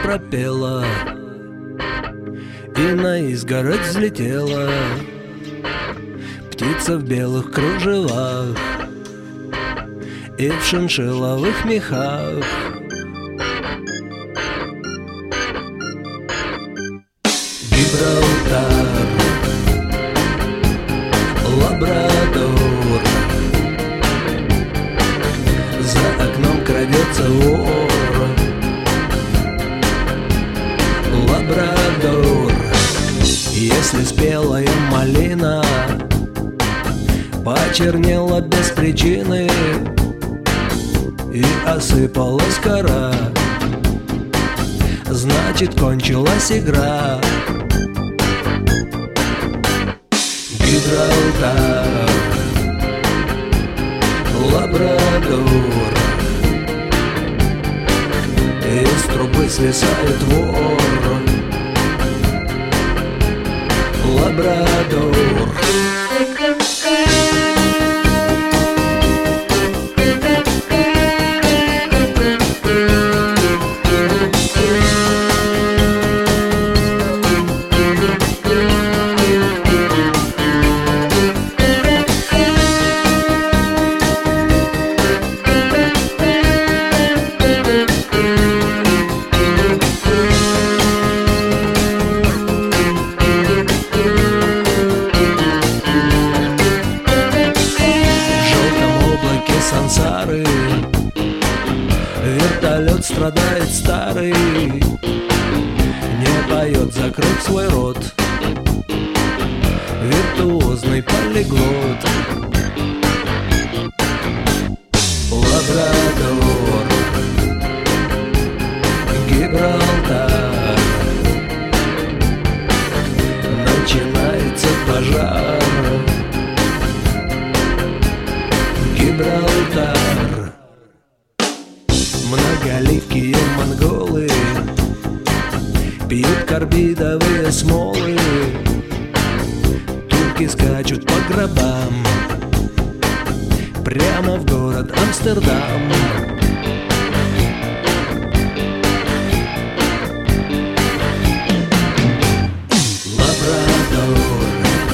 пропела и на изгородь взлетела птица в белых кружевах и в шиншилловых мехах. Гибралтар, Лабрадор, за окном крадется вор. Лабрадор, если спелая малина почернела без причины и осыпалась кора, значит, кончилась игра. Гибралтар, Лабрадор, из трубы свисает вор. Лабрадор. Сансары вертолет страдает старый, не поет, закрыв свой рот, виртуозный полиглот. Лабрадор, Гибралтар, начинается пожар. Гибралтар. Многоливкие монголы пьют карбидовые смолы, турки скачут по гробам прямо в город Амстердам. Лабрадор,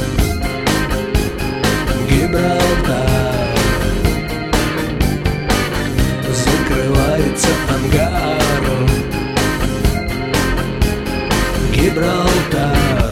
Гибралтар, закрывается ангар. Гибралтар.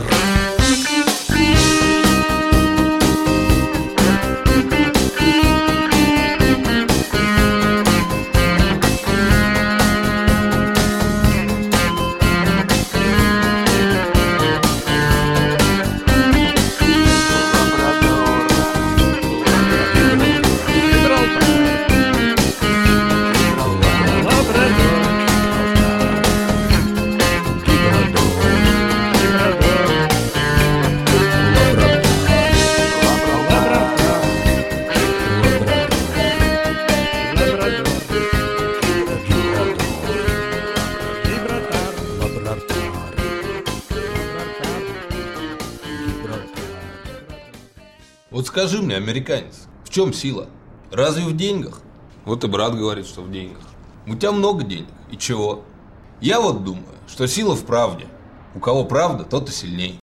Вот скажи мне, американец, в чем сила? Разве в деньгах? Вот и брат говорит, что в деньгах. У тебя много денег, и чего? Я вот думаю, что сила в правде. У кого правда, тот и сильней.